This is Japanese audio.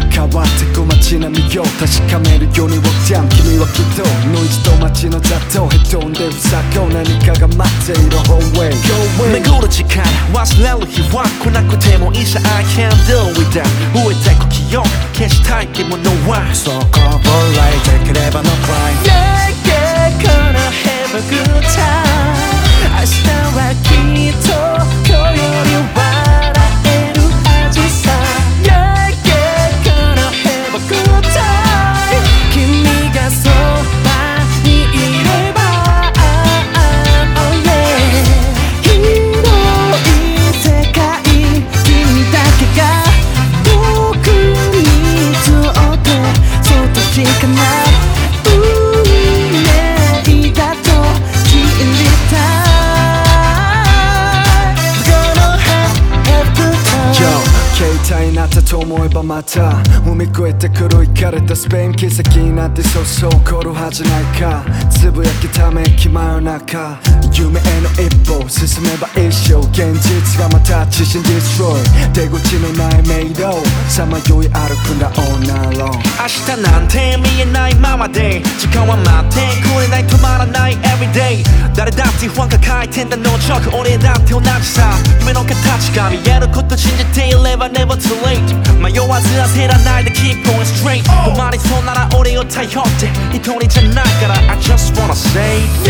変わってく街並みを確かめるように Walk down 君はきっとノイズと街の雑踏へ飛んでる坂を何かが待っている Whole way Go away 巡る時間忘れる日は来なくてもいいさ I can't deal with that 増えてく記憶消したい気ものは So call for light take it ever no cry Yeah yeah gonna have a good time 明日はきっと今日より笑えるはずさ Yeah yeah gonna have a good time 君がそばにいれば Oh yeah 広い世界君だけが僕にとってそっと近な携帯になったと思えばまた踏み越えてくるイかれたスペイン奇跡になってそうそう起こるはずないかつぶやきため息真夜中夢への一歩進めば一生現実がまた自信 destroy 出口のない迷路さまよい歩くんだ all night long 明日なんて見えないままで時間は待ってくれない止まらない everyday 誰だって不安抱えてんだ no joke 俺だって同じさ夢の形が見えること信じていれば never too late 迷わず焦らないで keep going straight 止まりそうなら俺を頼って一人じゃないから I just wanna say